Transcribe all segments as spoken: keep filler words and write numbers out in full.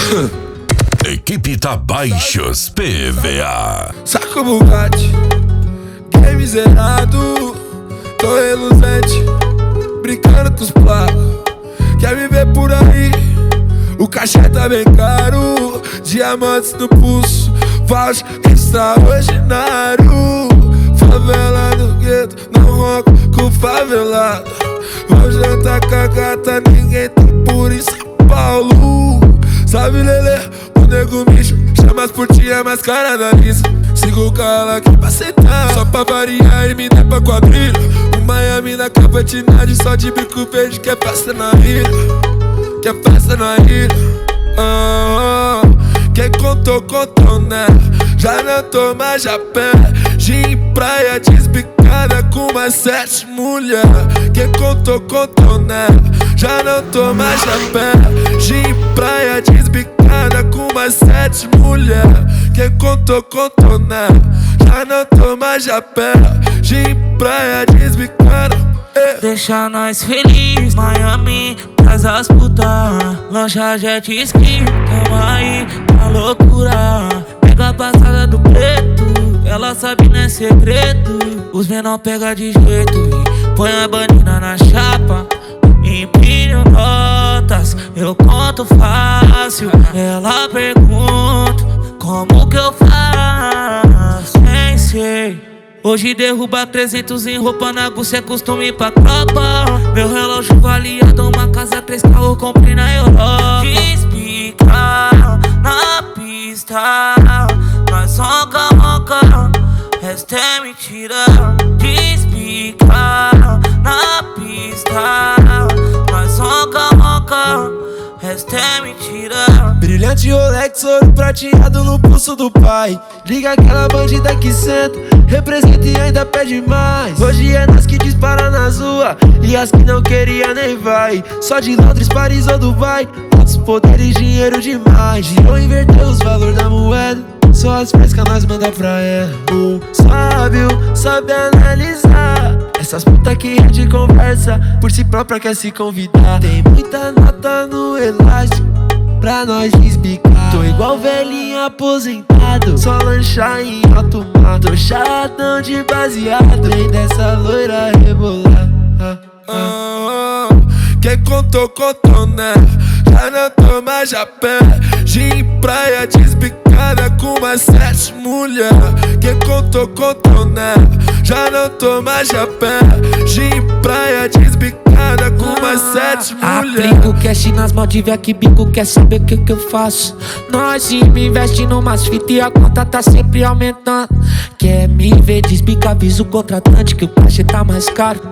Equipe Tabaixos P V A. Saco Bugatti, game zerado, tô reluzente, brincando com os placos. Quer me ver por aí? O cachê tá bem caro, diamantes no pulso, voucher extraordinário. Favela do gueto, não ronco com favelado. Vou jantar com a gata, ninguém tá por em São Paulo. Sabe, Lelê, o nego bicho chama as putinhas mais cara da lista. Sigo o cara aqui pra sentar, só pra variar e me der pra quadrilha. O Miami na capatinagem, só de bico verde, que é festa na ilha, que é festa na ilha. Oh, oh. Quem contou, contou, né? Já não tô mais a pé. Gin praia desbicada com mais sete mulher. Quem contou, contou, né? Já não tô mais a pé. Gin praia desbicada com mais sete mulher. Quem contou, contou, né? Já não tô mais a pé. Gin praia desbicada. Deixa nós feliz, Miami, traz as putas. Lancha jet ski, tamo aí na loucura. Pega a passada do preto, ela sabe não é segredo. Os menor pega de jeito e põe a banana na chapa. Empilho notas, eu conto fácil. Ela pergunta, como que eu faço? Nem sei. Hoje derruba trezentos em roupa na Gucci, é costume pra tropa. Meu relógio valiado, uma casa, três carros, comprei na Europa. Despica na pista, nós ronca, ronca, resto é mentira. Despica na pista, nós ronca, ronca, resto é mentira. Brilhante Rolex, ouro prateado no pulso do pai. Liga aquela bandida que senta, representa e ainda pede mais. Hoje é nós que dispara nas ruas e as que não queria nem vai. Só de Londres, Paris ou Dubai, altos poderes, dinheiro demais. Girou, inverteu os valores da moeda, só as pescas nós manda pra ela. Um sábio sabe analisar essas putas que rende conversa, por si própria quer se convidar. Tem muita nota no elástico pra nós desbicar. Tô igual velhinho aposentado, só lanchar em alto mar. Tô charadão de baseado, nem dessa loira rebolar. ah, ah. Oh, oh. Quem contou, contou, né? Já não tô mais a pé. Gin praia desbicada com mais sete mulher. Quem contou, contou, né? Já não tô mais a pé. Gin praia desbicada com mais sete mulher. Aplico cash nas Maldivas, que bico quer saber o que que eu faço. Nós me investe numas fitas e a conta tá sempre aumentando. Quer me ver desbica, avisa o contratante que o cachê tá mais caro.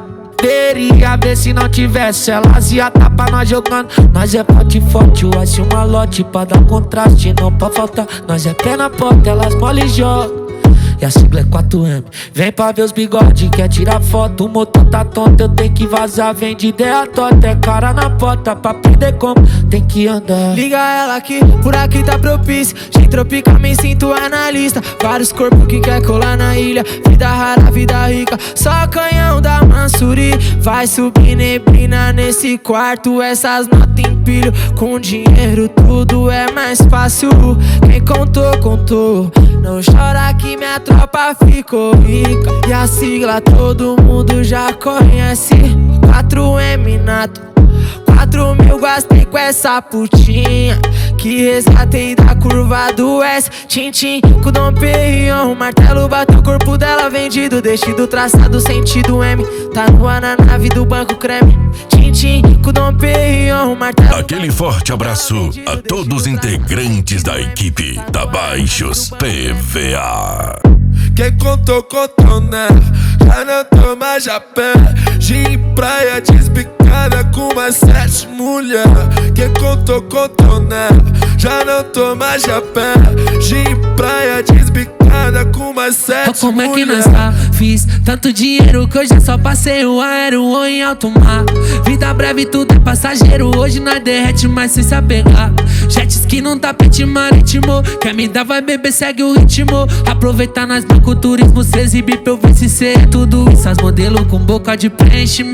Teria ver se não tivesse, elas ia tá pra nós jogando. Nós é forte, forte, o ice uma lote pra dar contraste, não pode faltar. Nós é pé na porta, elas mole e jogam. E a sigla é quatro M. Vem pra ver os bigode, quer tirar foto. O motor tá tonto, eu tenho que vazar. Vem de ideia torta, é cara na porta. Pra aprender como tem que andar. Liga ela aqui, por aqui tá propício. Gin tropical, me sinto analista. Vários corpos que quer colar na ilha. Vida rara, vida rica, só canhão da Mansuri. Vai subir neblina nesse quarto, essas notas empilho. Com dinheiro tudo é mais fácil. Quem contou, contou. Não chora que minha tropa ficou rica. E a sigla todo mundo já conhece. quatro M nato, quatro mil gastei com essa putinha que resgatei da curva do S. Tintim com Dom Perignon, martelo bateu o corpo dela vendido. Deixido traçado sentido M, tá no ar na nave do banco creme. Tintim com Dom Perignon, martelo. Aquele forte abraço a todos os integrantes da equipe Tabaixos P V A. Quem contou, contou, né? Já não tô mais a pé. Gin praia desbicada com mais sete mulher. Quem contou, contou, né? Já não tô mais a pé. Gin praia desbicada com mais sete mulher. Como é que nós tá? Fiz tanto dinheiro que hoje é só passeio aéreo ou em alto mar. Vida breve, tudo é passageiro. Hoje nós derrete, mas sem se apegar. Jet ski num tapete marítimo. Quer me dar, vai beber, segue o ritmo. Aproveitar nas banco turismo, se exibir pra eu ver se cê é tudo isso. As modelo com boca de preenchimento.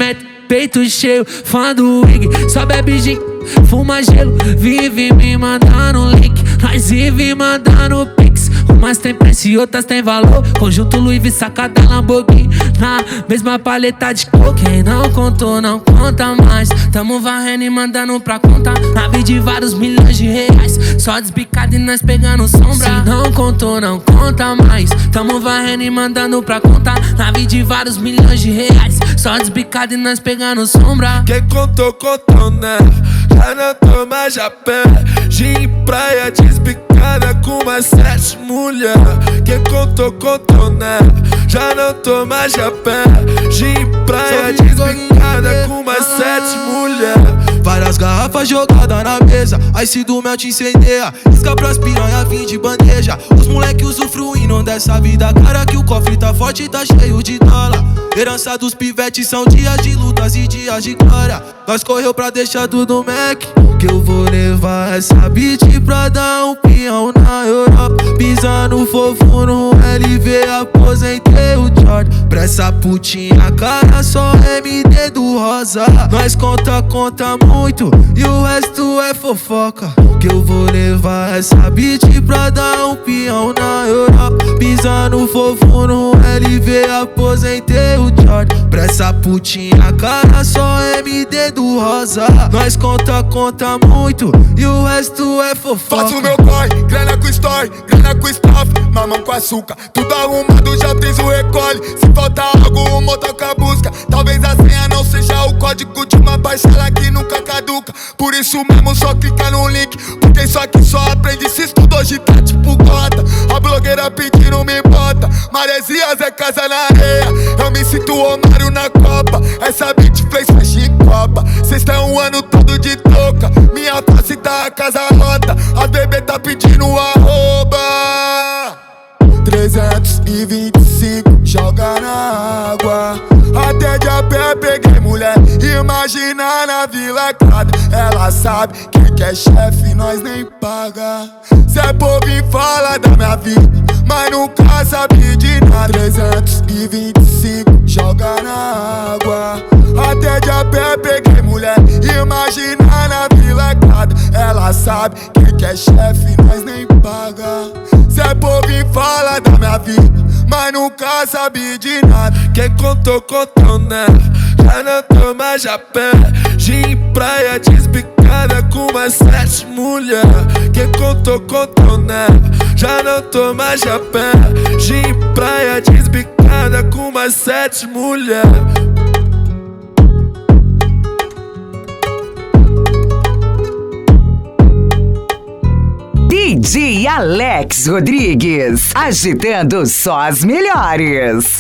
peito cheio, fã do Wig. Só bebe gin, fuma gelo, vive me mandando link. Nós vive mandando pix. Umas tem preço e outras tem valor. Conjunto Louis V, sacada Lamborghini, na mesma paleta de cor. Quem não contou, não conta mais. Tamo varrendo e mandando pra conta. Nave de vários milhões de reais, só desbicado e nós pegando sombra. Se não contou, não conta mais. Tamo varrendo e mandando pra conta. Nave de vários milhões de reais, só desbicado e nós pegando sombra. Quem contou, contou, né? Já não tô mais a pé. Gin praia desbicada com umas sete mulher. Quem contou, contou, né? Já não tô mais a pé. Gin praia desbicada com umas sete mulher. Várias garrafas jogadas na mesa, aí se do mel te incendeia. Isca pras piranha, vim de bandeja. Os moleque usufruindo dessa vida, cara, que o cofre tá forte, tá cheio de dólar. Herança dos pivetes são dias de lutas e dias de glória. Nós correu pra deixar tudo Mac, que eu vou levar essa beat pra dar um peão na Europa. Pisando fofo no L V, aposentei o Jordan. Pra essa putinha, cara, só M D do rosa. Nós conta, conta muito e o resto é fofoca, que eu vou levar essa beat pra dar um peão na Europa. Pisando fofo no L V, aposentei o Jordan. Pra essa putinha, cara, só M D do rosa. Nós conta, conta muito e o resto é fofoca. Faço meu corre, grana com story, grana com staff, mamão com açúcar, tudo arrumado, já tens o recolhe. Se falta algo, o motoca busca. Talvez a senha não seja o código de uma parcela que nunca caduca. Por isso mesmo só clica no link, porque isso aqui só aprende se estuda. Hoje tá tipo gota, a blogueira pedindo me bota. Maresias é casa na areia, eu me sinto Romário na Copa. Essa beat fez faz de Copa. Cês tão um ano todo de touca, minha face tá a casa rota. A bebê tá pedindo arroba. Trezentos e vinte e cinco, joga na água. Até de a pé peguei mulher, imagina na Vila Clara. Ela sabe quem que é chefe, nós nem paga. Cê povo e fala da minha vida, mas nunca sabe de nada. Trezentos e vinte e cinco, joga na água. Até de a pé peguei mulher, imagina na Vila Clara. Ela sabe quem que é chefe, nós nem paga. Cê povo e fala da minha vida, mas nunca sabe de nada. Quem contou, contou, né? Já não tô mais a pé. Gin praia desbicada com umas sete mulher. Quem contou, contou, né? Já não tô mais a pé. Gin praia desbicada com umas sete mulher. D J Alex Rodrigues, agitando só as melhores.